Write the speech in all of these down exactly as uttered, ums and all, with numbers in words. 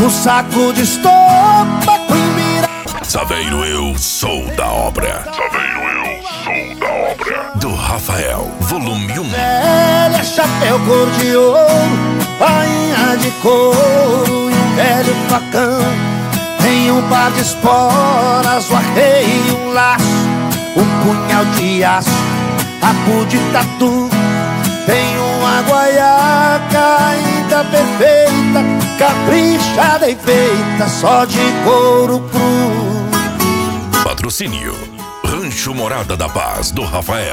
um saco de estopa com mira. Saveiro, eu sou da obra. Saveiro, eu sou da obra. Do Rafael, volume um. Velha, chapéu cor de ouro, bainha de couro e um velho facão. Tem um par de esporas, o arreio e um laço, um punhal de aço, rabo de tatu. Tem uma guaiaca ainda perfeita, caprichada e feita só de couro cru. Patrocínio Rancho Morada da Paz, do Rafael.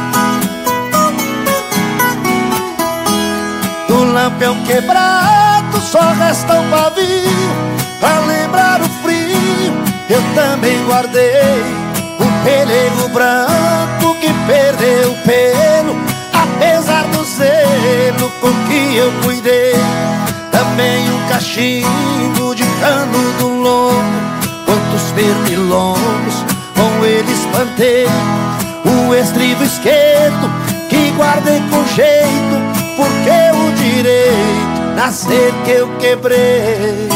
Do lampião quebrado só resta um pavio, pra lembrar o frio eu também guardei um pelego branco que perdeu o pelo, apesar do zelo com que eu cuidei. Também um cachimbo de cano do lombo, quantos pernilongos com ele espantei. O estribo esquerdo que guardei com jeito, porque o direito nascer que eu quebrei.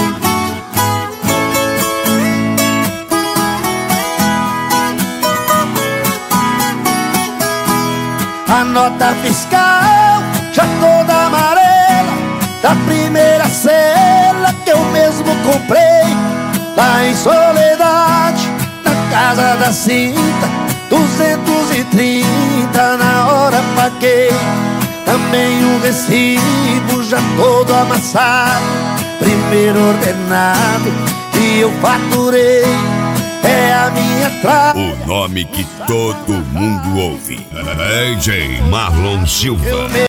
A nota fiscal já toda amarela, da primeira cela que eu mesmo comprei, lá em Soledade, na casa da Cinta, duzentos e trinta na hora paguei. Também um recibo já todo amassado, primeiro ordenado que eu faturei. É a minha tralha, o nome que todo mundo ouve. D J Marlon Silva.